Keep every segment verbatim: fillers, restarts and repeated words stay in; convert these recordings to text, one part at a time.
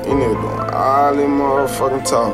You nigga doing all this motherfucking talk.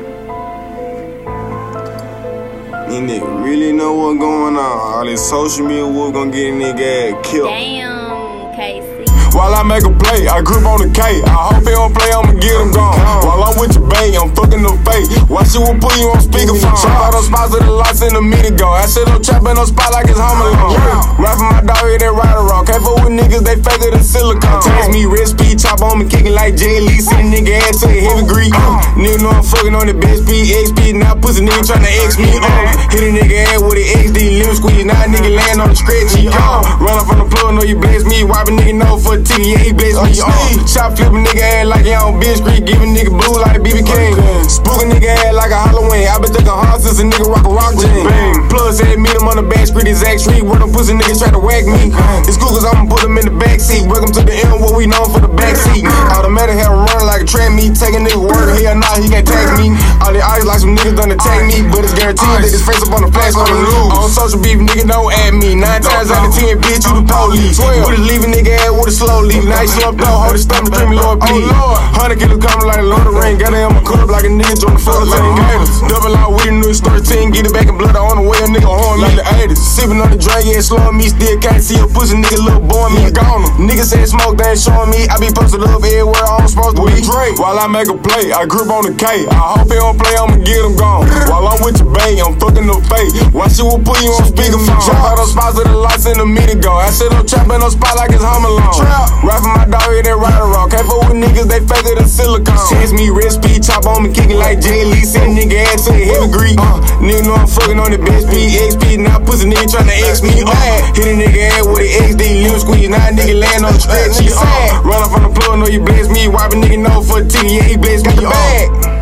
These niggas really know what's going on. All this social media work gonna get a nigga ass killed. Damn, Casey. While I make a play, I grip on the K. I hope he don't play, I'ma get him gone. While I'm with your bae, I'm fucking the fake. Watch you will put you on speakerphone. Trap out those spots with the lights in a minute ago. I shit up trapping on spot like it's Home Alone. Rapping my dog, hit that rider rock. Can't fuck with niggas, they faker than silicone. Text me, wrist speed, chop on me, kicking like Jay Lee. See the nigga ass to the heavy grease. Uh, nigga know I'm fucking on the best speed, X speed. Now pussy nigga tryna X me. Uh, hit a nigga ass with an X D, limb squeeze. Now a nigga land on the stretchy. Uh, run up from the plug, know you bless me. Wipe a nigga know for a ticket, yeah, he bless me. Uh, shot flip a nigga ass like he on Bitch Street. Give a nigga blue like a B B King. Spook a nigga ass like a Halloween. I been thinking hard since a nigga rock a rock jean. Plus said meet him on the back street, exact street. Where them pussy niggas try to whack me. It's cool cause I'ma put him in the back seat. Welcome to the end, what we known for the back seat. Automatic had him running like a track meet. Taking nigga word, hell nah, he can't tag me. All the eyes like some niggas done attack me. But it's guaranteed that his face up on the flash on the news. On social beef, nigga don't add me. Nine times out of ten, bitch, you the police. Would just leave a nigga ass with a slow leave. Nice slumped up, hold his stomach, dream me, Lord, please. Hundred kilos coming like a Lord of the Ring. Got it in my club like a nigga on the fourteen. Double out with a new thirteen. Get it back in blood on the way, a nigga horn like the eighties. Sipping on the drink, yeah, slowing me. Still can't see a pussy nigga, little boy, me gone. Niggas say smoke, they ain't showing me. I be posted up everywhere I'm supposed to be. While I make a play, I grip on the K. I hope he don't play, I'ma get him gone. While I'm with your bae, I'm fucking the fake. Watch you will put you on speakerphone. Trap out those spots with the lights in a minute ago. I sit up trapping on spot like it's Home Alone. Rapping my dog, hit that rider rock. Can't fuck with niggas, they faker than silicone. Text me, wrist speed, chop on me, kicking like Jay Lee. Send nigga ass to the heavy grease. Uh, nigga know I'm fucking on the best speed, X speed. Now pussy nigga tryna X me. Uh, hit a nigga ass with an X D, limb squeeze. Now a nigga land on the stretchy. Uh, run up from the plug, know you bless me. Wipe a nigga know for a ticket, yeah, he bless me. Uh,